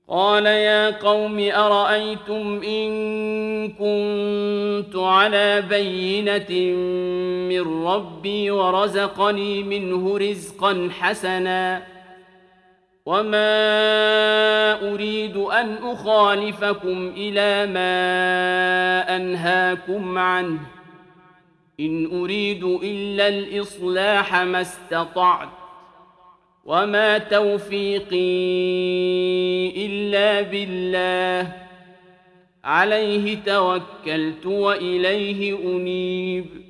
قال يا قوم أرأيتم إن كنت على بينة من ربي ورزقني منه رزقا حسنا وما أريد أن أخالفكم إلى ما أنهاكم عنه إن أريد إلا الإصلاح ما استطعت وما توفيقي إلا بالله عليه توكلت وإليه أنيب